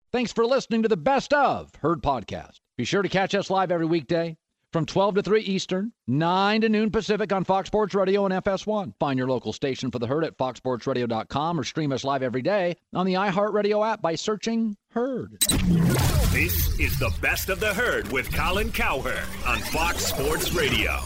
Thanks for listening to the Best of Herd podcast. Be sure to catch us live every weekday from 12 to 3 Eastern, 9 to noon Pacific on Fox Sports Radio and FS1. Find your local station for the Herd at foxsportsradio.com or stream us live every day on the iHeartRadio app by searching Herd. This is the Best of the Herd with Colin Cowherd on Fox Sports Radio.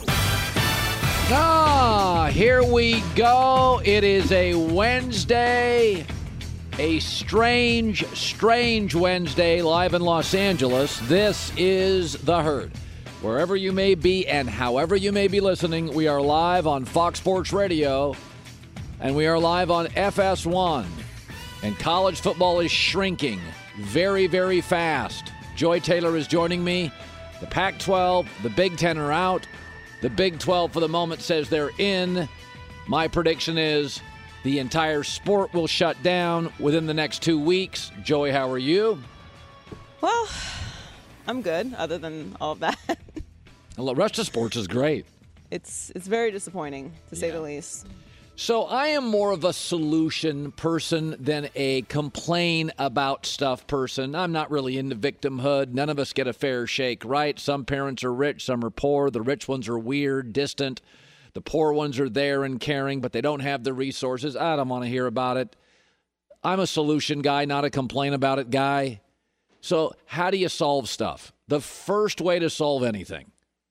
Here we go. It is a Wednesday, a strange Wednesday live in Los Angeles. This is the Herd. Wherever you may be and however you may be listening, we are live on Fox Sports Radio and we are live on FS1. And college football is shrinking very, very fast. Joy Taylor is joining me. The Pac-12, the Big Ten are out. The Big 12 for the moment says they're in. My prediction is the entire sport will shut down within the next 2 weeks. Joy, how are you? Well, I'm good, other than all of that. The rest of sports is great. It's very disappointing, to say the least. So I am more of a solution person than a complain about stuff person. I'm not really into victimhood. None of us get a fair shake, right? Some parents are rich, some are poor. The rich ones are weird, distant. The poor ones are there and caring, but they don't have the resources. I don't want to hear about it. I'm a solution guy, not a complain about it guy. So how do you solve stuff? The first way to solve anything,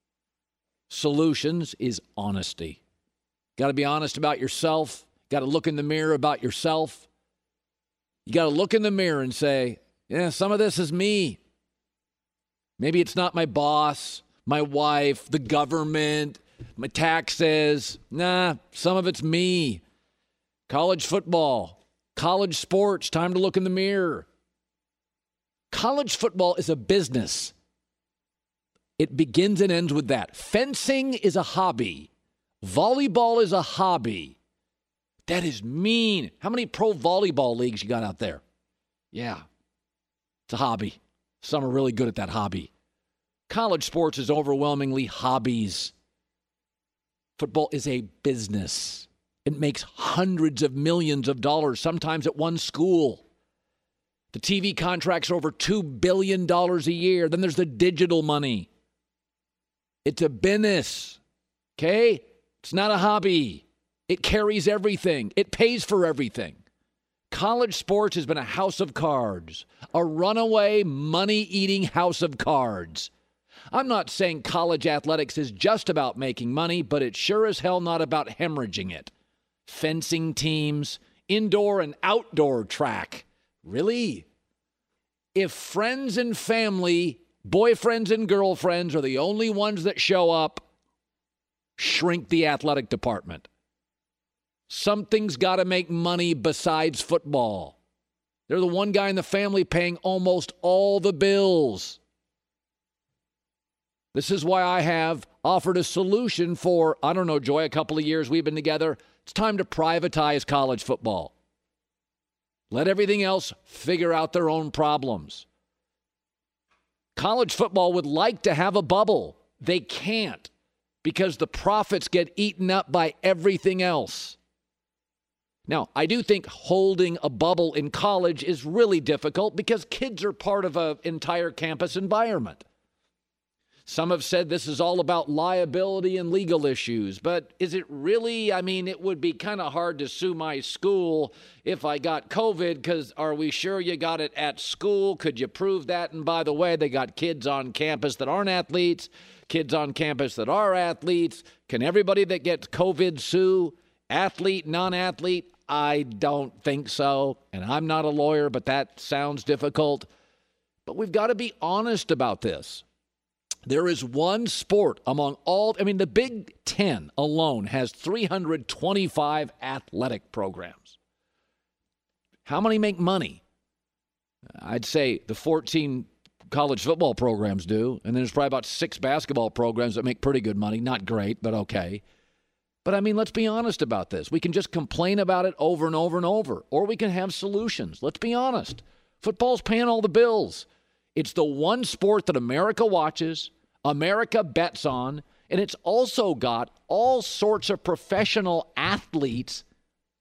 solutions, is honesty. Got to be honest about yourself. Got to look in the mirror about yourself. You got to look in the mirror and say, yeah, some of this is me. Maybe it's not my boss, my wife, the government, my taxes. Nah, some of it's me. College football, college sports, time to look in the mirror. College football is a business. It begins and ends with that. Fencing is a hobby. Volleyball is a hobby. That is mean. How many pro volleyball leagues you got out there? Yeah, it's a hobby. Some are really good at that hobby. College sports is overwhelmingly hobbies. Football is a business. It makes hundreds of millions of dollars, sometimes at one school. The TV contracts are over $2 billion a year. Then there's the digital money. It's a business, okay? It's not a hobby. It carries everything. It pays for everything. College sports has been a house of cards, a runaway, money-eating house of cards. I'm not saying college athletics is just about making money, but it's sure as hell not about hemorrhaging it. Fencing teams, indoor and outdoor track. Really? If friends and family, boyfriends and girlfriends are the only ones that show up, shrink the athletic department. Something's got to make money besides football. They're the one guy in the family paying almost all the bills. This is why I have offered a solution for, I don't know, Joy, a couple of years we've been together. It's time to privatize college football. Let everything else figure out their own problems. College football would like to have a bubble. They can't because the profits get eaten up by everything else. Now, I do think holding a bubble in college is really difficult because kids are part of an entire campus environment. Some have said this is all about liability and legal issues, but is it really? I mean, it would be kind of hard to sue my school if I got COVID because are we sure you got it at school? Could you prove that? And by the way, they got kids on campus that aren't athletes, kids on campus that are athletes. Can everybody that gets COVID sue? Athlete, non-athlete? I don't think so. And I'm not a lawyer, but that sounds difficult. But we've got to be honest about this. There is one sport among all, the Big Ten alone has 325 athletic programs. How many make money? I'd say the 14 college football programs do, and then there's probably about 6 basketball programs that make pretty good money. Not great, but okay. But let's be honest about this. We can just complain about it over and over and over, or we can have solutions. Let's be honest. Football's paying all the bills. It's the one sport that America watches, America bets on, and it's also got all sorts of professional athletes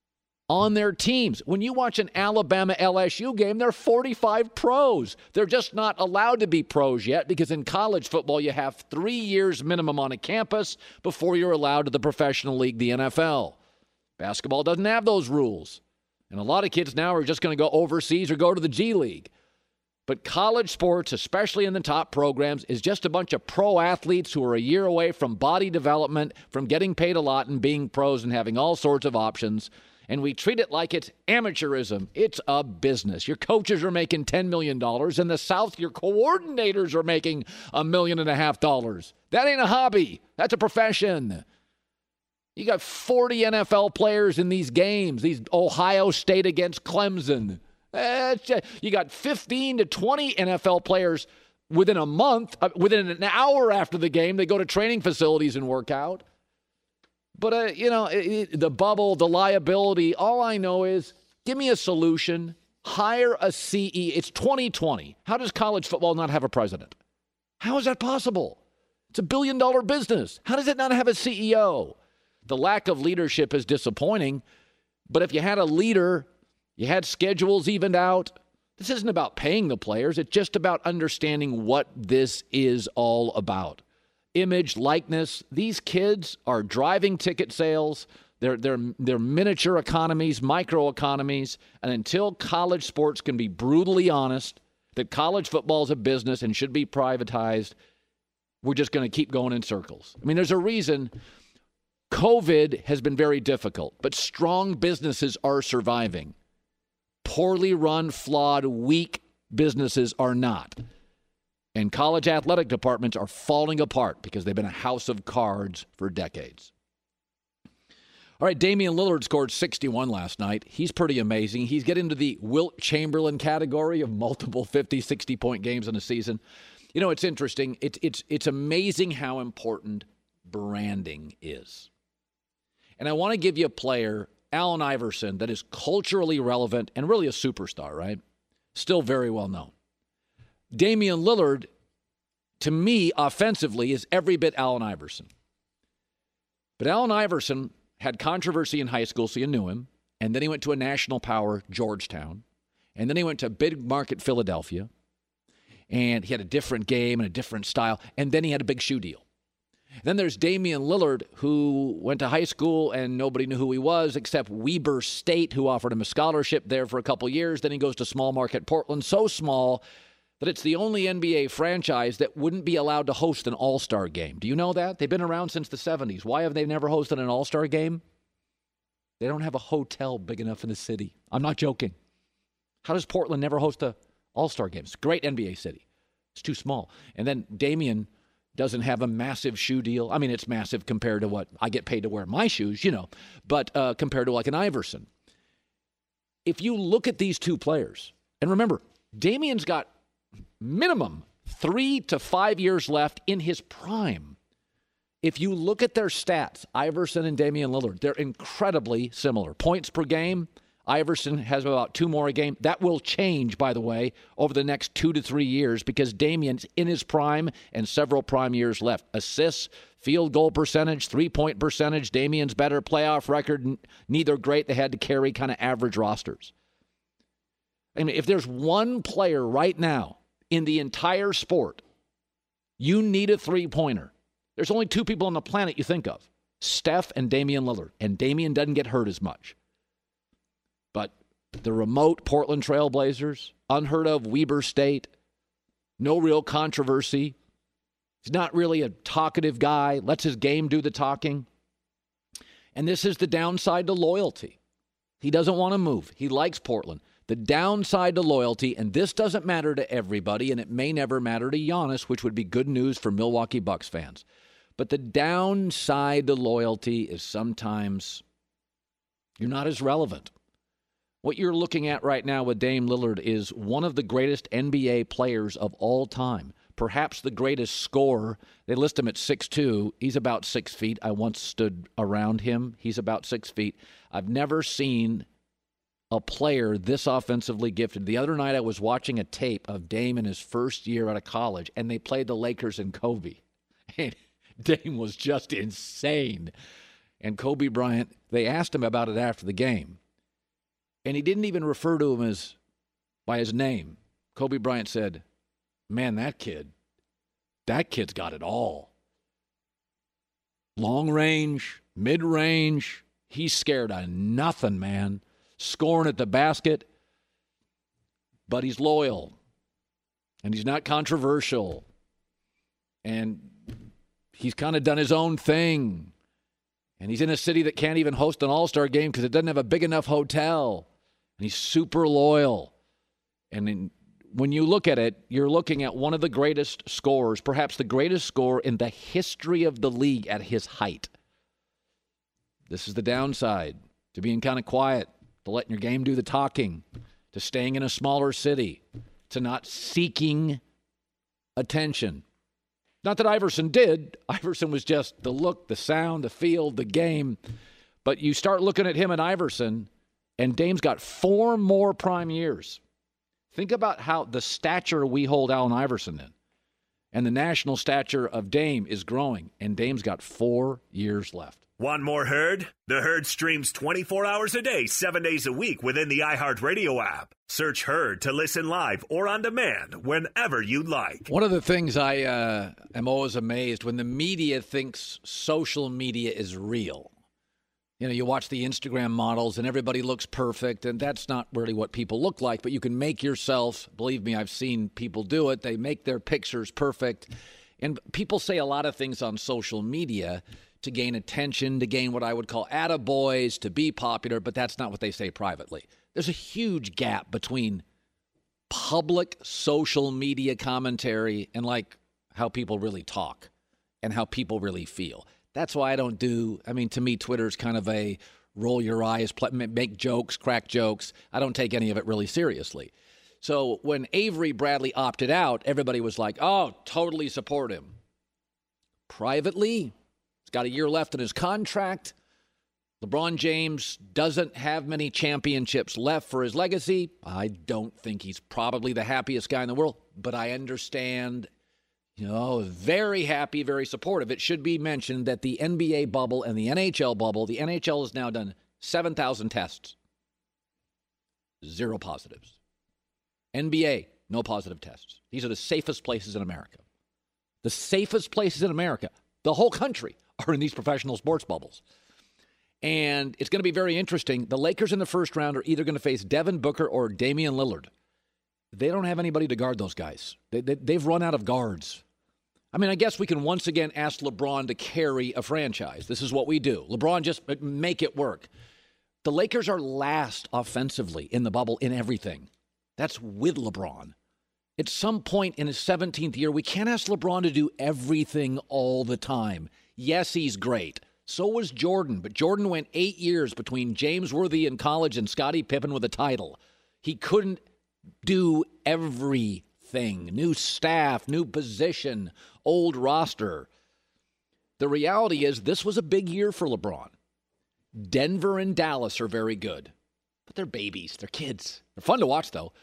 on their teams. When you watch an Alabama LSU game, they're 45 pros. They're just not allowed to be pros yet because in college football, you have 3 years minimum on a campus before you're allowed to the professional league, the NFL. Basketball doesn't have those rules. And a lot of kids now are just going to go overseas or go to the G League. But college sports, especially in the top programs, is just a bunch of pro athletes who are a year away from body development, from getting paid a lot and being pros and having all sorts of options. And we treat it like it's amateurism. It's a business. Your coaches are making $10 million. In the South, your coordinators are making $1.5 million. That ain't a hobby. That's a profession. You got 40 NFL players in these games, these Ohio State against Clemson. You got 15 to 20 NFL players within a month, within an hour after the game, they go to training facilities and work out. But, the bubble, the liability, all I know is give me a solution. Hire a CEO. It's 2020. How does college football not have a president? How is that possible? It's a billion-dollar business. How does it not have a CEO? The lack of leadership is disappointing. But if you had a leader, you had schedules evened out. This isn't about paying the players. It's just about understanding what this is all about. Image, likeness. These kids are driving ticket sales. They're miniature economies, micro economies. And until college sports can be brutally honest that college football is a business and should be privatized, we're just going to keep going in circles. I mean, there's a reason COVID has been very difficult, but strong businesses are surviving. Poorly run, flawed, weak businesses are not. And college athletic departments are falling apart because they've been a house of cards for decades. All right, Damian Lillard scored 61 last night. He's pretty amazing. He's getting into the Wilt Chamberlain category of multiple 50, 60-point games in a season. You know, it's interesting. It's amazing how important branding is. And I want to give you a player, Allen Iverson, that is culturally relevant and really a superstar, right? Still very well known. Damian Lillard, to me, offensively, is every bit Allen Iverson. But Allen Iverson had controversy in high school, so you knew him. And then he went to a national power, Georgetown. And then he went to big market Philadelphia. And he had a different game and a different style. And then he had a big shoe deal. Then there's Damian Lillard, who went to high school and nobody knew who he was except Weber State, who offered him a scholarship there for a couple years. Then he goes to small market Portland, so small that it's the only NBA franchise that wouldn't be allowed to host an all-star game. Do you know that? They've been around since the 70s. Why have they never hosted an all-star game? They don't have a hotel big enough in the city. I'm not joking. How does Portland never host an all-star game? It's a great NBA city. It's too small. And then Damian doesn't have a massive shoe deal. I mean, it's massive compared to what I get paid to wear my shoes, but compared to like an Iverson. If you look at these two players, and remember, Damian's got minimum 3 to 5 years left in his prime. If you look at their stats, Iverson and Damian Lillard, they're incredibly similar. Points per game, Iverson has about 2 more a game. That will change, by the way, over the next 2 to 3 years because Damian's in his prime and several prime years left. Assists, field goal percentage, 3-point percentage, Damian's better, playoff record, neither great. They had to carry kind of average rosters. I mean, if there's one player right now in the entire sport, you need a three-pointer. There's only 2 people on the planet you think of, Steph and Damian Lillard, and Damian doesn't get hurt as much. But the remote Portland Trailblazers, unheard of Weber State, no real controversy. He's not really a talkative guy, lets his game do the talking. And this is the downside to loyalty. He doesn't want to move. He likes Portland. The downside to loyalty, and this doesn't matter to everybody, and it may never matter to Giannis, which would be good news for Milwaukee Bucks fans. But the downside to loyalty is sometimes you're not as relevant. What you're looking at right now with Dame Lillard is one of the greatest NBA players of all time, perhaps the greatest scorer. They list him at 6'2". He's about 6 feet. I once stood around him. He's about 6 feet. I've never seen a player this offensively gifted. The other night I was watching a tape of Dame in his first year out of college, and they played the Lakers and Kobe. And Dame was just insane. And Kobe Bryant, they asked him about it after the game. And he didn't even refer to him by his name. Kobe Bryant said, man, that kid's got it all. Long range, mid-range, he's scared of nothing, man. Scoring at the basket, but he's loyal. And he's not controversial. And he's kind of done his own thing. And he's in a city that can't even host an all-star game because it doesn't have a big enough hotel. And he's super loyal. And when you look at it, you're looking at one of the greatest scorers, perhaps the greatest scorer in the history of the league at his height. This is the downside to being kind of quiet, to letting your game do the talking, to staying in a smaller city, to not seeking attention. Not that Iverson did. Iverson was just the look, the sound, the feel, the game. But you start looking at him and Iverson, and Dame's got 4 more prime years. Think about how the stature we hold Allen Iverson in. And the national stature of Dame is growing, and Dame's got 4 years left. Want more Herd? The Herd streams 24 hours a day, 7 days a week within the iHeartRadio app. Search Herd to listen live or on demand whenever you like. One of the things I am always amazed when the media thinks social media is real. You know, you watch the Instagram models and everybody looks perfect, and that's not really what people look like, but you can make yourself, believe me, I've seen people do it. They make their pictures perfect. And people say a lot of things on social media to gain attention, to gain what I would call attaboys, to be popular, but that's not what they say privately. There's a huge gap between public social media commentary and like how people really talk and how people really feel. That's why I don't to me, Twitter's kind of a roll your eyes, make jokes, crack jokes. I don't take any of it really seriously. So when Avery Bradley opted out, everybody was like, oh, totally support him. Privately, got a year left in his contract. LeBron James doesn't have many championships left for his legacy. I don't think he's probably the happiest guy in the world, but I understand, very happy, very supportive. It should be mentioned that the NBA bubble and the NHL bubble, the NHL has now done 7,000 tests. 0 positives. NBA, no positive tests. These are the safest places in America. The safest places in America, the whole country, are in these professional sports bubbles. And it's going to be very interesting. The Lakers in the first round are either going to face Devin Booker or Damian Lillard. They don't have anybody to guard those guys. They've run out of guards. I mean, I guess we can once again ask LeBron to carry a franchise. This is what we do. LeBron, just make it work. The Lakers are last offensively in the bubble in everything. That's with LeBron. At some point in his 17th year, we can't ask LeBron to do everything all the time. Yes, he's great. So was Jordan, but Jordan went 8 years between James Worthy in college and Scottie Pippen with a title. He couldn't do everything. New staff, new position, old roster. The reality is this was a big year for LeBron. Denver and Dallas are very good, but they're babies. They're kids. They're fun to watch, though.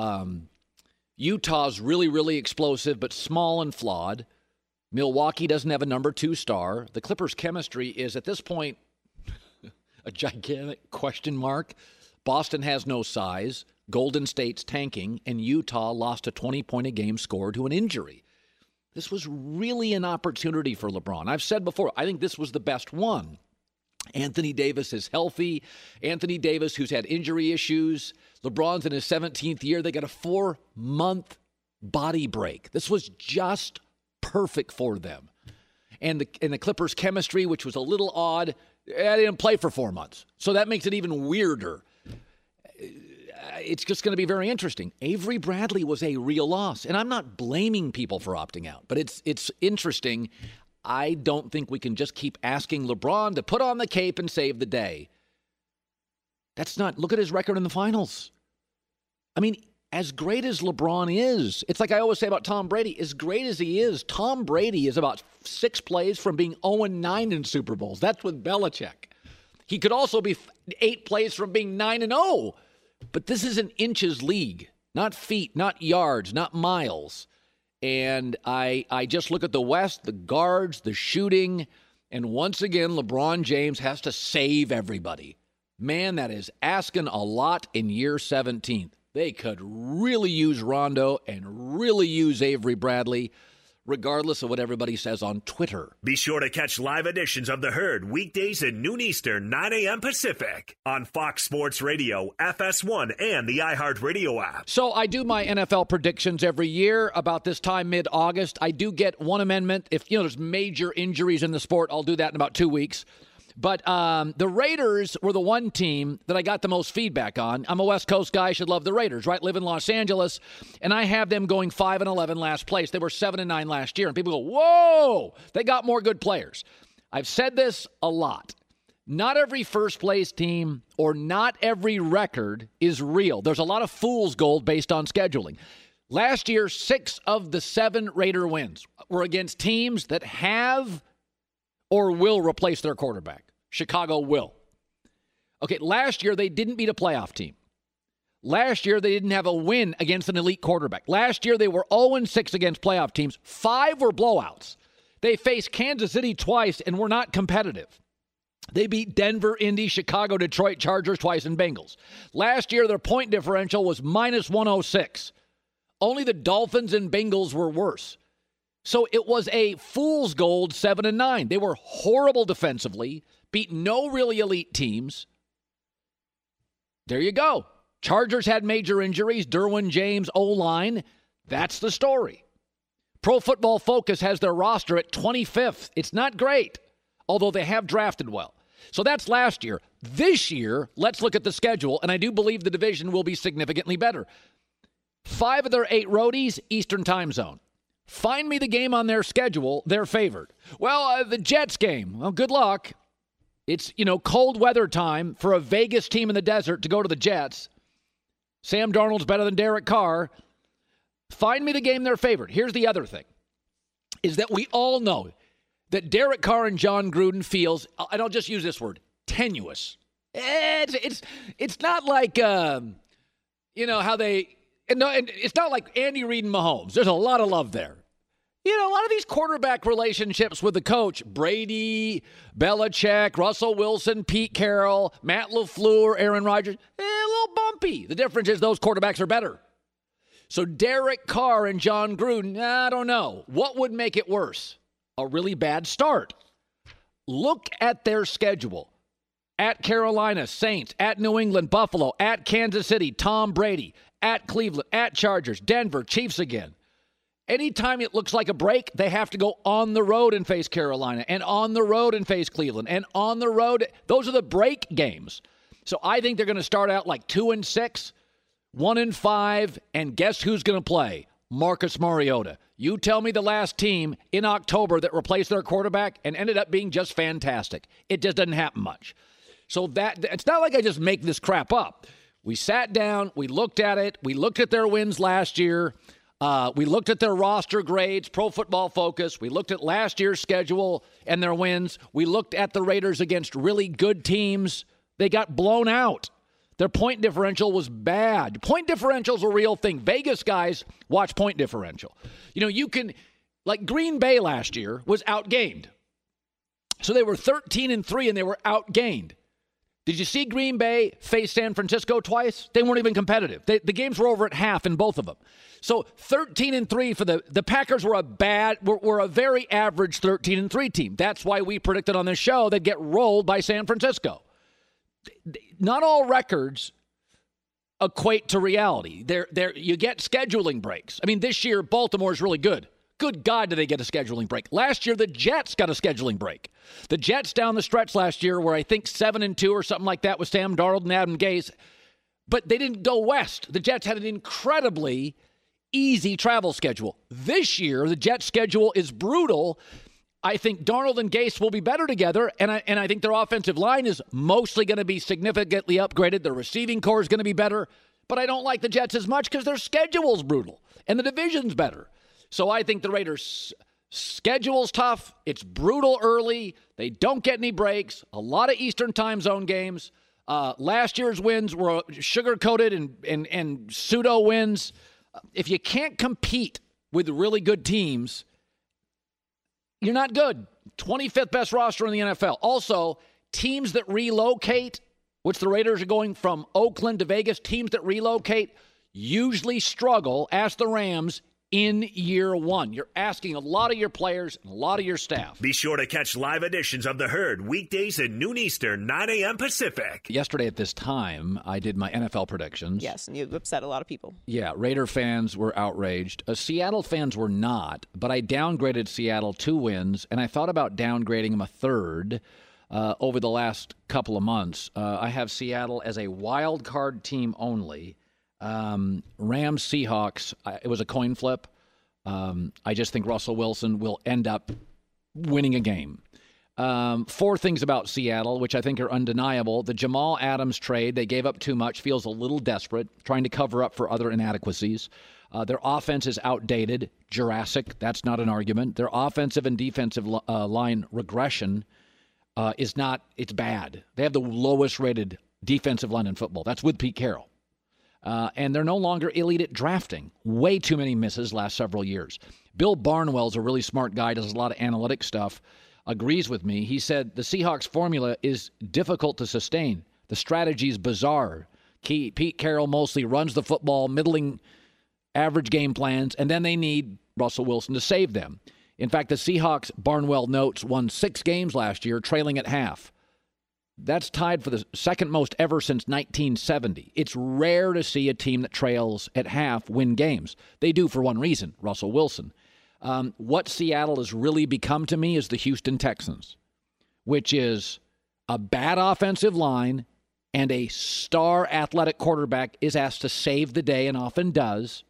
Utah's really, really explosive, but small and flawed. Milwaukee doesn't have a number 2 star. The Clippers' chemistry is, at this point, a gigantic question mark. Boston has no size. Golden State's tanking. And Utah lost a 20-point-a-game score to an injury. This was really an opportunity for LeBron. I've said before, I think this was the best one. Anthony Davis is healthy. Anthony Davis, who's had injury issues. LeBron's in his 17th year. They got a 4-month body break. This was just perfect for them. And the Clippers' chemistry, which was a little odd, they didn't play for 4 months. So that makes it even weirder. It's just going to be very interesting. Avery Bradley was a real loss. And I'm not blaming people for opting out, but it's interesting. I don't think we can just keep asking LeBron to put on the cape and save the day. That's not, look at his record in the finals. I mean, as great as LeBron is, it's like I always say about Tom Brady, as great as he is, Tom Brady is about 6 plays from being 0-9 in Super Bowls. That's with Belichick. He could also be 8 plays from being 9-0. But this is an inches league, not feet, not yards, not miles. And I just look at the West, the guards, the shooting, and once again, LeBron James has to save everybody. Man, that is asking a lot in year 17. They could really use Rondo and really use Avery Bradley, regardless of what everybody says on Twitter. Be sure to catch live editions of The Herd weekdays at noon Eastern, 9 a.m. Pacific on Fox Sports Radio, FS1, and the iHeartRadio app. So I do my NFL predictions every year about this time, mid-August. I do get one amendment. If there's major injuries in the sport, I'll do that in about 2 weeks. But the Raiders were the one team that I got the most feedback on. I'm a West Coast guy. I should love the Raiders, right? Live in Los Angeles. And I have them going 5-11 last place. They were 7-9 last year. And people go, whoa, they got more good players. I've said this a lot. Not every first-place team or not every record is real. There's a lot of fool's gold based on scheduling. Last year, 6 of the 7 Raider wins were against teams that have or will replace their quarterback. Chicago will. Okay, last year they didn't beat a playoff team. Last year they didn't have a win against an elite quarterback. Last year they were 0-6 against playoff teams. 5 were blowouts. They faced Kansas City twice and were not competitive. They beat Denver, Indy, Chicago, Detroit, Chargers twice, and Bengals. Last year their point differential was -106. Only the Dolphins and Bengals were worse. So it was a fool's gold 7-9. They were horrible defensively, beat no really elite teams. There you go. Chargers had major injuries. Derwin James, O-line. That's the story. Pro Football Focus has their roster at 25th. It's not great, although they have drafted well. So that's last year. This year, let's look at the schedule, and I do believe the division will be significantly better. 5 of their 8 roadies, Eastern time zone. Find me the game on their schedule they're favored. Well, the Jets game. Well, good luck. It's, cold weather time for a Vegas team in the desert to go to the Jets. Sam Darnold's better than Derek Carr. Find me the game they're favored. Here's the other thing, is that we all know that Derek Carr and John Gruden feels, and I'll just use this word, tenuous. It's not like, how they, and it's not like Andy Reid and Mahomes. There's a lot of love there. A lot of these quarterback relationships with the coach, Brady, Belichick, Russell Wilson, Pete Carroll, Matt LaFleur, Aaron Rodgers, a little bumpy. The difference is those quarterbacks are better. So Derek Carr and John Gruden, I don't know. What would make it worse? A really bad start. Look at their schedule. At Carolina, Saints. At New England, Buffalo. At Kansas City, Tom Brady. At Cleveland. At Chargers. Denver, Chiefs again. Anytime it looks like a break, they have to go on the road and face Carolina, and on the road and face Cleveland, and on the road. Those are the break games. So I think they're going to start out like 2-6, 1-5, and guess who's going to play? Marcus Mariota. You tell me the last team in October that replaced their quarterback and ended up being just fantastic. It just doesn't happen much. So that it's not like I just make this crap up. We sat down, we looked at it, we looked at their wins last year. We looked at their roster grades, Pro Football Focus. We looked at last year's schedule and their wins. We looked at the Raiders against really good teams. They got blown out. Their point differential was bad. Point differential's a real thing. Vegas guys watch point differential. You can, like Green Bay last year was outgained. So they were 13-3 and they were outgained. Did you see Green Bay face San Francisco twice? They weren't even competitive. The games were over at half in both of them. So 13-3 for the Packers were a very average 13-3 team. That's why we predicted on this show they'd get rolled by San Francisco. Not all records equate to reality. You get scheduling breaks. I mean, this year Baltimore is really good. Good God, did they get a scheduling break. Last year, the Jets got a scheduling break. The Jets down the stretch last year were, I think, 7-2 or something like that with Sam Darnold and Adam Gase. But they didn't go west. The Jets had an incredibly easy travel schedule. This year, the Jets' schedule is brutal. I think Darnold and Gase will be better together, and I think their offensive line is mostly going to be significantly upgraded. Their receiving core is going to be better. But I don't like the Jets as much because their schedule's brutal, and the division's better. So I think the Raiders' schedule's tough. It's brutal early. They don't get any breaks. A lot of Eastern time zone games. Last year's wins were sugar-coated and pseudo wins. If you can't compete with really good teams, you're not good. 25th best roster in the NFL. Also, teams that relocate which the Raiders are going from Oakland to Vegas. Teams that relocate usually struggle, ask the Rams, in year one. You're asking a lot of your players and a lot of your staff. Be sure to catch live editions of The Herd weekdays at noon Eastern, 9 a.m. Pacific. Yesterday at this time, I did my NFL predictions. Yes, and you upset a lot of people. Yeah, Raider fans were outraged. Seattle fans were not, but I downgraded Seattle 2 wins, and I thought about downgrading them a third over the last couple of months. I have Seattle as a wild card team only. Rams, Seahawks, it was a coin flip. I just think Russell Wilson will end up winning a game. 4 things about Seattle, which I think are undeniable. The Jamal Adams trade, they gave up too much, feels a little desperate, trying to cover up for other inadequacies. Their offense is outdated, Jurassic, that's not an argument. Their offensive and defensive line regression is not, it's bad. They have the lowest rated defensive line in football. That's with Pete Carroll. And they're no longer elite at drafting. Way too many misses last several years. Bill Barnwell's a really smart guy, does a lot of analytic stuff, agrees with me. He said the Seahawks formula is difficult to sustain. The strategy is bizarre. Pete Carroll mostly runs the football, middling average game plans, and then they need Russell Wilson to save them. In fact, the Seahawks, Barnwell notes, won 6 games last year, trailing at half. That's tied for the second most ever since 1970. It's rare to see a team that trails at half win games. They do for one reason, Russell Wilson. What Seattle has really become to me is the Houston Texans, which is a bad offensive line and a star athletic quarterback is asked to save the day and often does,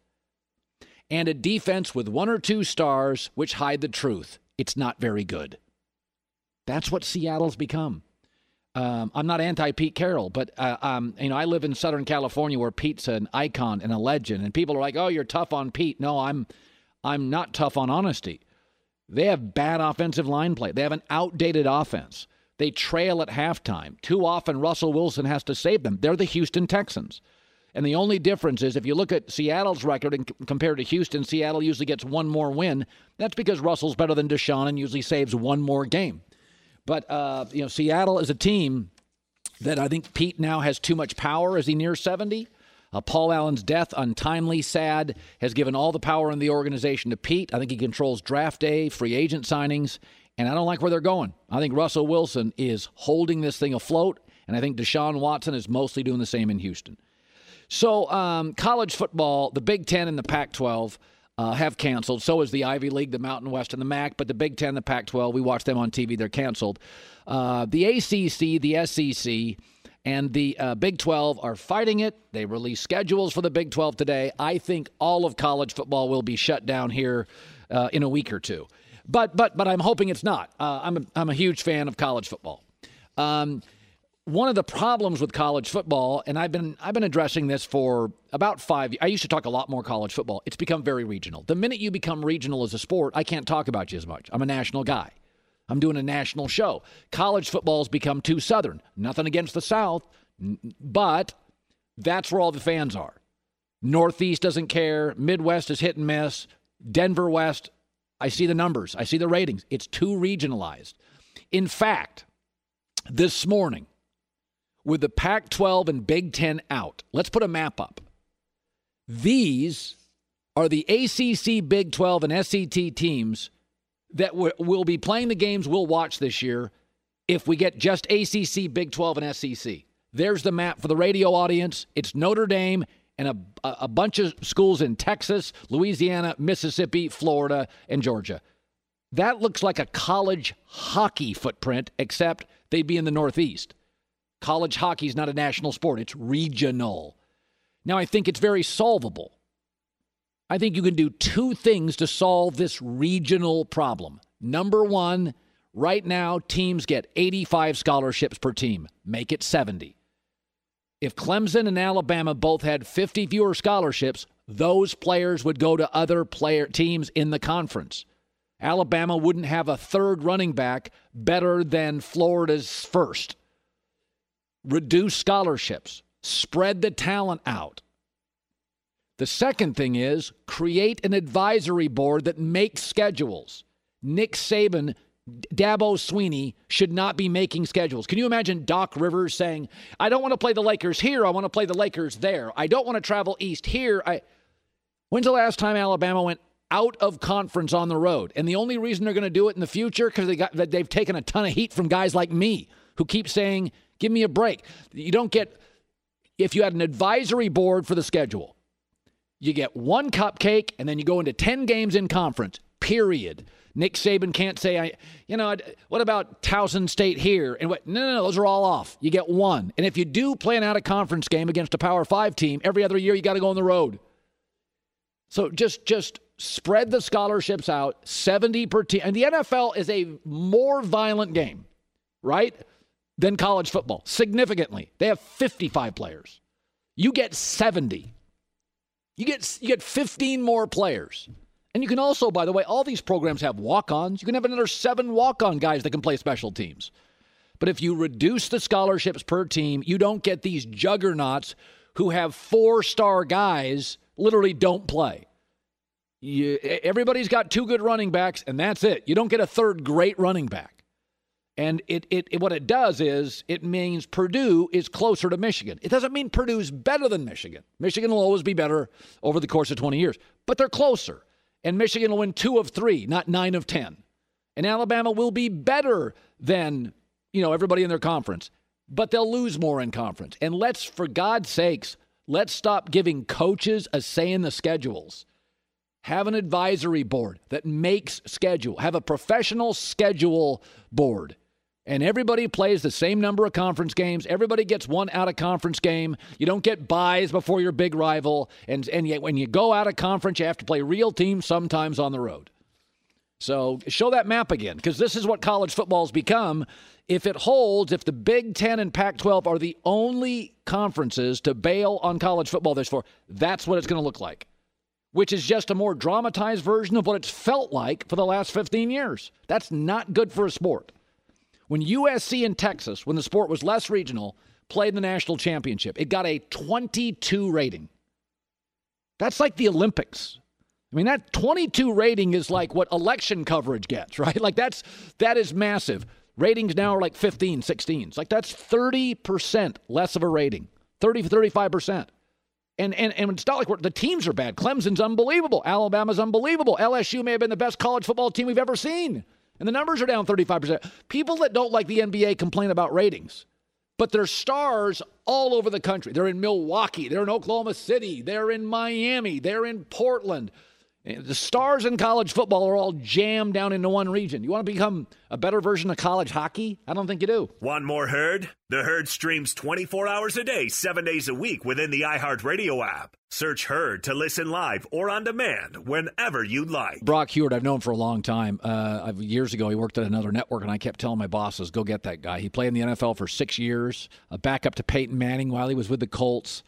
and a defense with 1 or 2 stars which hide the truth. It's not very good. That's what Seattle's become. I'm not anti-Pete Carroll, but I live in Southern California where Pete's an icon and a legend, and people are like, "Oh, you're tough on Pete." No, I'm not tough on honesty. They have bad offensive line play. They have an outdated offense. They trail at halftime. Too often, Russell Wilson has to save them. They're the Houston Texans, and the only difference is if you look at Seattle's record and compared to Houston, Seattle usually gets 1 more win. That's because Russell's better than Deshaun and usually saves 1 more game. But, Seattle is a team that I think Pete now has too much power as he nears 70. Paul Allen's death, untimely, sad, has given all the power in the organization to Pete. I think he controls draft day, free agent signings, and I don't like where they're going. I think Russell Wilson is holding this thing afloat, and I think Deshaun Watson is mostly doing the same in Houston. So college football, the Big Ten and the Pac-12 have canceled. So is the Ivy League, the Mountain West, and the MAC. But the Big Ten, the Pac-12, we watch them on TV. They're canceled. The ACC, the SEC, and the Big 12 are fighting it. They released schedules for the Big 12 today. I think all of college football will be shut down here in a week or two. But I'm hoping it's not. I'm a huge fan of college football. One of the problems with college football, and I've been addressing this for about 5 years. I used to talk a lot more college football. It's become very regional. The minute you become regional as a sport, I can't talk about you as much. I'm a national guy. I'm doing a national show. College football has become too Southern. Nothing against the South, but that's where all the fans are. Northeast doesn't care. Midwest is hit and miss. Denver West, I see the numbers. I see the ratings. It's too regionalized. In fact, this morning, with the Pac-12 and Big Ten out, let's put a map up. These are the ACC, Big 12, and SEC teams that will be playing the games we'll watch this year if we get just ACC, Big 12, and SEC. There's the map for the radio audience. It's Notre Dame and a bunch of schools in Texas, Louisiana, Mississippi, Florida, and Georgia. That looks like a college hockey footprint, except they'd be in the Northeast. College hockey is not a national sport. It's regional. Now, I think it's very solvable. I think you can do 2 things to solve this regional problem. Number 1, right now, teams get 85 scholarships per team. Make it 70. If Clemson and Alabama both had 50 fewer scholarships, those players would go to other teams in the conference. Alabama wouldn't have a third running back better than Florida's first. Reduce scholarships. Spread the talent out. The second thing is create an advisory board that makes schedules. Nick Saban Dabo Swinney should not be making schedules. Can you imagine Doc Rivers saying, I don't want to play the Lakers here. I want to play the Lakers there. I don't want to travel east here. When's the last time Alabama went out of conference on the road? And the only reason they're going to do it in the future because they've taken a ton of heat from guys like me who keep saying, give me a break. You don't get, if you had an advisory board for the schedule, you get one cupcake and then you go into 10 games in conference, period. Nick Saban can't say, what about Towson State here? And no, those are all off. You get one. And if you do play an out-of-conference game against a Power 5 team, every other year you got to go on the road. So just spread the scholarships out, 70 per team. And the NFL is a more violent game, right, than college football, significantly. They have 55 players. You get 70. You get 15 more players. And you can also, by the way, all these programs have walk-ons. You can have another 7 walk-on guys that can play special teams. But if you reduce the scholarships per team, you don't get these juggernauts who have 4-star guys literally don't play. Everybody's got 2 good running backs, and that's it. You don't get a 3rd great running back. And what it does is it means Purdue is closer to Michigan. It doesn't mean Purdue's better than Michigan. Michigan will always be better over the course of 20 years. But they're closer. And Michigan will win 2 of 3, not 9 of 10. And Alabama will be better than, everybody in their conference. But they'll lose more in conference. And for God's sakes, let's stop giving coaches a say in the schedules. Have an advisory board that makes schedule. Have a professional schedule board. And everybody plays the same number of conference games. Everybody gets one out-of-conference game. You don't get buys before your big rival. And yet when you go out of conference, you have to play real teams sometimes on the road. So show that map again, because this is what college football has become. If it holds, if the Big Ten and Pac-12 are the only conferences to bail on college football this far, that's what it's going to look like, which is just a more dramatized version of what it's felt like for the last 15 years. That's not good for a sport. When USC and Texas, when the sport was less regional, played the national championship, it got a 22 rating. That's like the Olympics. I mean, that 22 rating is like what election coverage gets, right? Like that is massive. Ratings now are like 15, 16. It's like that's 30% less of a rating, 30, 35%. And it's not like the teams are bad. Clemson's unbelievable. Alabama's unbelievable. LSU may have been the best college football team we've ever seen. And the numbers are down 35%. People that don't like the NBA complain about ratings. But they're stars all over the country. They're in Milwaukee. They're in Oklahoma City. They're in Miami. They're in Portland. The stars in college football are all jammed down into one region. You want to become a better version of college hockey? I don't think you do. Want more Herd? The Herd streams 24 hours a day, 7 days a week within the iHeartRadio app. Search Herd to listen live or on demand whenever you like. Brock Huard, I've known for a long time. Years ago, he worked at another network, and I kept telling my bosses, go get that guy. He played in the NFL for 6 years, a backup to Peyton Manning while he was with the Colts.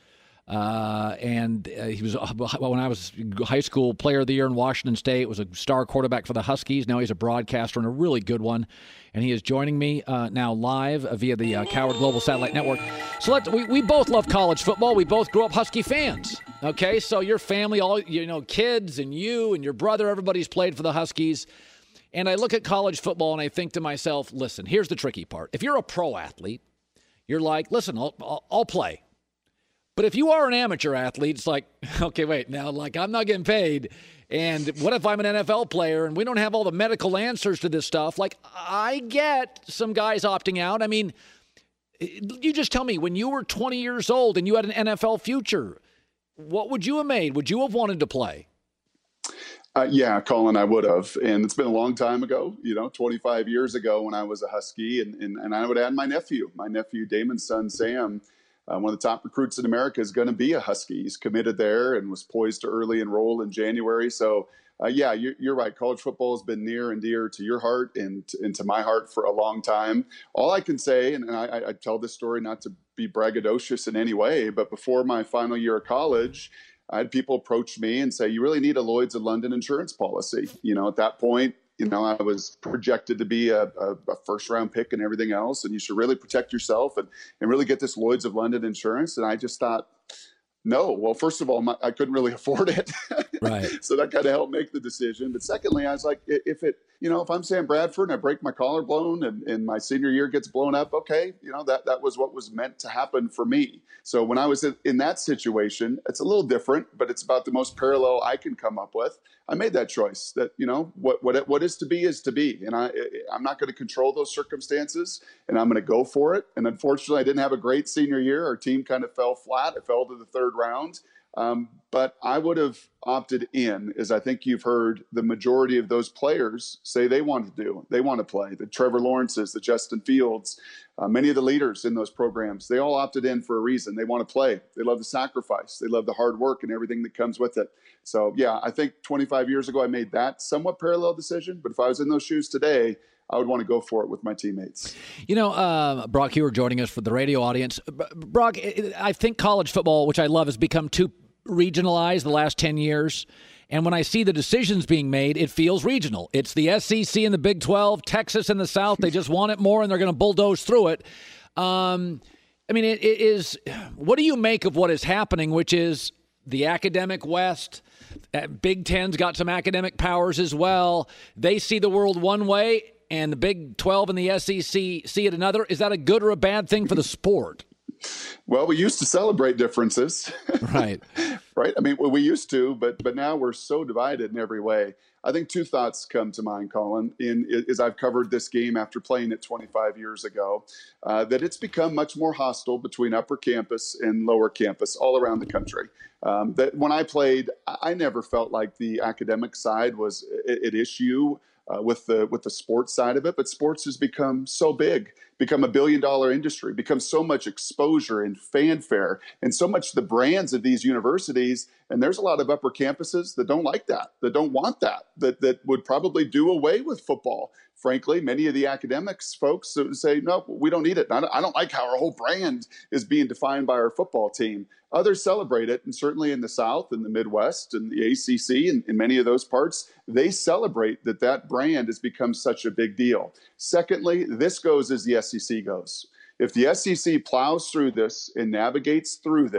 He was, when I was high school player of the year in Washington State, was a star quarterback for the Huskies. Now he's a broadcaster and a really good one. And he is joining me now live via the Coward Global Satellite Network. So we both love college football. We both grew up Husky fans. Okay, so your family, all kids and you and your brother, everybody's played for the Huskies. And I look at college football and I think to myself, listen, here's the tricky part. If you're a pro athlete, you're like, listen, I'll play. But if you are an amateur athlete, it's like, okay, wait, now, I'm not getting paid. And what if I'm an NFL player and we don't have all the medical answers to this stuff? I get some guys opting out. I mean, you just tell me, when you were 20 years old and you had an NFL future, what would you have made? Would you have wanted to play? Yeah, Colin, I would have. And it's been a long time ago, 25 years ago when I was a Husky. And I would add my nephew, Damon's son, Sam. One of the top recruits in America is going to be a Husky. He's committed there and was poised to early enroll in January. So, you're right. College football has been near and dear to your heart and to my heart for a long time. All I can say, and I tell this story not to be braggadocious in any way, but before my final year of college, I had people approach me and say, you really need a Lloyd's of London insurance policy. At that point, I was projected to be a first-round pick and everything else, and you should really protect yourself and really get this Lloyd's of London insurance. And I just thought, No. Well, first of all, I couldn't really afford it. Right. So that kind of helped make the decision. But secondly, I was like, if I'm Sam Bradford and I break my collarbone and my senior year gets blown up, okay, that was what was meant to happen for me. So when I was in that situation, it's a little different, but it's about the most parallel I can come up with. I made that choice that, what is to be. And I'm not going to control those circumstances, and I'm going to go for it. And unfortunately, I didn't have a great senior year. Our team kind of fell flat. It fell to the third round. But I would have opted in, as I think you've heard the majority of those players say they want to do. They want to play. The Trevor Lawrences, the Justin Fields, many of the leaders in those programs, they all opted in for a reason. They want to play. They love the sacrifice. They love the hard work and everything that comes with it. So, yeah, I think 25 years ago I made that somewhat parallel decision. But if I was in those shoes today, I would want to go for it with my teammates. Brock, you were joining us for the radio audience. Brock, I think college football, which I love, has become too regionalized the last 10 years. And when I see the decisions being made, it feels regional. It's the SEC and the Big 12, Texas in the South. They just want it more, and they're going to bulldoze through it. It is. What do you make of what is happening, which is the academic West? Big Ten's got some academic powers as well. They see the world one way, and the Big 12 and the SEC see it another. Is that a good or a bad thing for the sport? Well, we used to celebrate differences. Right. Right. I mean, we used to, but now we're so divided in every way. I think two thoughts come to mind, Colin, as I've covered this game after playing it 25 years ago, that it's become much more hostile between upper campus and lower campus all around the country. That when I played, I never felt like the academic side was at issue with the sports side of it, but sports has become so big, become $1 billion industry, become so much exposure and fanfare, and so much the brands of these universities. And there's a lot of upper campuses that don't like that don't want that would probably do away with football. Frankly, many of the academics folks say, no, we don't need it. I don't like how our whole brand is being defined by our football team. Others celebrate it, and certainly in the South and the Midwest and the ACC and in many of those parts, they celebrate that brand has become such a big deal. Secondly, this goes as the SEC goes. If the SEC plows through this and navigates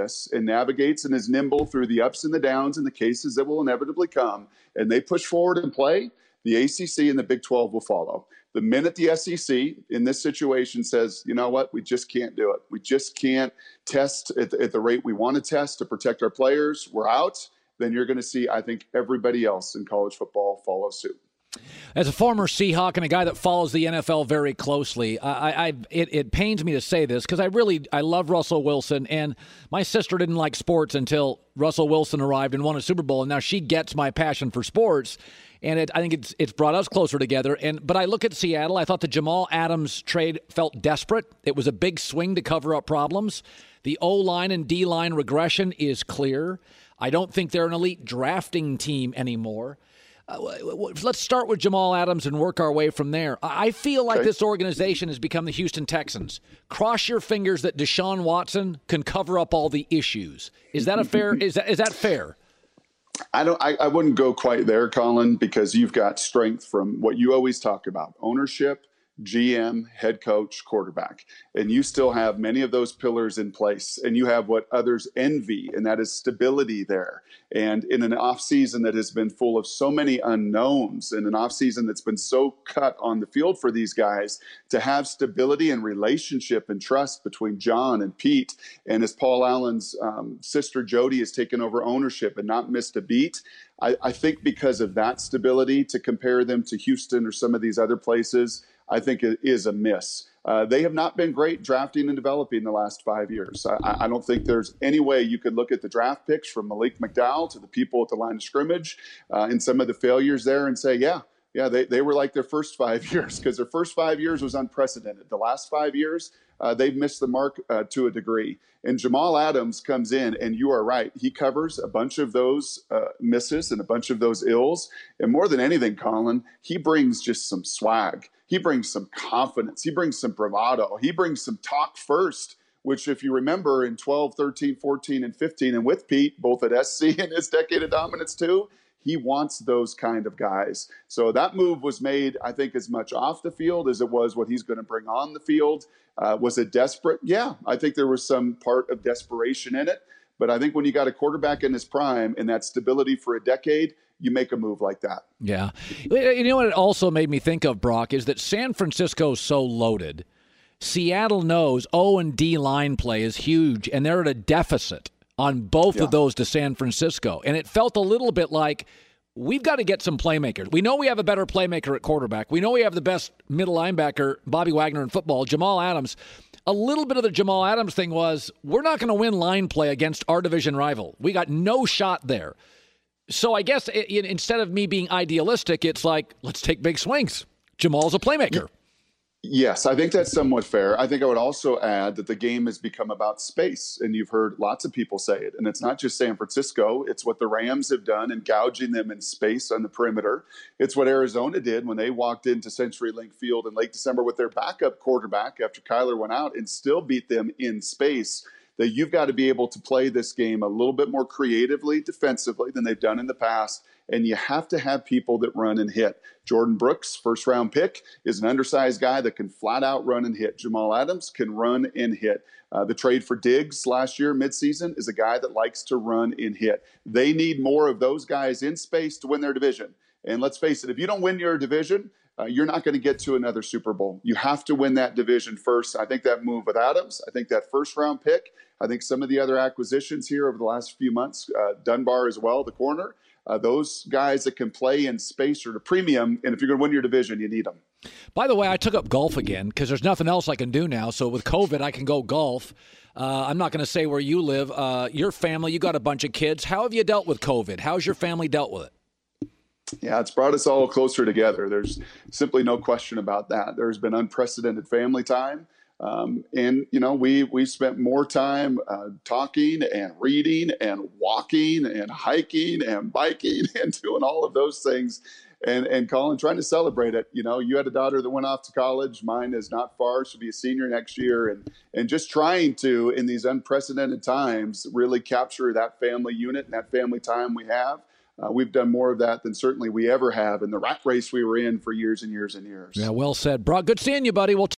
and is nimble through the ups and the downs and the cases that will inevitably come, and they push forward and play, the ACC and the Big 12 will follow. The minute the SEC in this situation says, you know what, we just can't do it. We just can't test at the rate we want to test to protect our players. We're out. Then you're going to see, I think, everybody else in college football follow suit. As a former Seahawk and a guy that follows the NFL very closely, it pains me to say this because I love Russell Wilson, and my sister didn't like sports until Russell Wilson arrived and won a Super Bowl, and now she gets my passion for sports, and I think it's brought us closer together. But I look at Seattle. I thought the Jamal Adams trade felt desperate. It was a big swing to cover up problems. The O-line and D-line regression is clear. I don't think they're an elite drafting team anymore. Let's start with Jamal Adams and work our way from there. I feel like this organization has become the Houston Texans. Cross your fingers that Deshaun Watson can cover up all the issues. Is that fair? Is that fair? I wouldn't go quite there, Colin, because you've got strength from what you always talk about: ownership, GM, head coach, quarterback. And you still have many of those pillars in place. And you have what others envy, and that is stability there. And in an offseason that has been full of so many unknowns, and an offseason that's been so cut on the field for these guys, to have stability and relationship and trust between John and Pete, and as Paul Allen's sister Jody has taken over ownership and not missed a beat, I think because of that stability, to compare them to Houston or some of these other places, I think it is a miss. They have not been great drafting and developing the last 5 years. I don't think there's any way you could look at the draft picks from Malik McDowell to the people at the line of scrimmage and some of the failures there and say, yeah, they were like their first 5 years, because their first 5 years was unprecedented. The last 5 years, they've missed the mark to a degree. And Jamal Adams comes in, and you are right. He covers a bunch of those misses and a bunch of those ills. And more than anything, Colin, he brings just some swag. He brings some confidence. He brings some bravado. He brings some talk first, which, if you remember, in 12, 13, 14, and 15, and with Pete, both at SC and his decade of dominance too, he wants those kind of guys. So that move was made, I think, as much off the field as it was what he's going to bring on the field. Was it desperate? Yeah, I think there was some part of desperation in it. But I think when you got a quarterback in his prime and that stability for a decade, you make a move like that. Yeah. You know what it also made me think of, Brock, is that San Francisco's so loaded. Seattle knows O&D line play is huge, and they're at a deficit on both of those to San Francisco. And it felt a little bit like we've got to get some playmakers. We know we have a better playmaker at quarterback. We know we have the best middle linebacker, Bobby Wagner, in football, Jamal Adams. A little bit of the Jamal Adams thing was we're not going to win line play against our division rival. We got no shot there. So I guess instead of me being idealistic, it's like, let's take big swings. Jamal's a playmaker. Yes, I think that's somewhat fair. I think I would also add that the game has become about space, and you've heard lots of people say it. And it's not just San Francisco. It's what the Rams have done in gouging them in space on the perimeter. It's what Arizona did when they walked into CenturyLink Field in late December with their backup quarterback after Kyler went out and still beat them in space. That you've got to be able to play this game a little bit more creatively, defensively than they've done in the past. And you have to have people that run and hit. Jordan Brooks, first-round pick, is an undersized guy that can flat-out run and hit. Jamal Adams can run and hit. The trade for Diggs last year, midseason, is a guy that likes to run and hit. They need more of those guys in space to win their division. And let's face it, if you don't win your division, you're not going to get to another Super Bowl. You have to win that division first. I think that move with Adams, I think that first-round pick, I think some of the other acquisitions here over the last few months, Dunbar as well, the corner, those guys that can play in space are the premium, and if you're going to win your division, you need them. By the way, I took up golf again because there's nothing else I can do now. So with COVID, I can go golf. I'm not going to say where you live. Your family, you got a bunch of kids. How have you dealt with COVID? How's your family dealt with it? Yeah, it's brought us all closer together. There's simply no question about that. There's been unprecedented family time. And, you know, we spent more time talking and reading and walking and hiking and biking and doing all of those things. And Colin, trying to celebrate it. You know, you had a daughter that went off to college. Mine is not far. She'll be a senior next year. And just trying to, in these unprecedented times, really capture that family unit and that family time we have. We've done more of that than certainly we ever have in the rat race we were in for years and years and years. Yeah, well said. Brock, good seeing you, buddy. We'll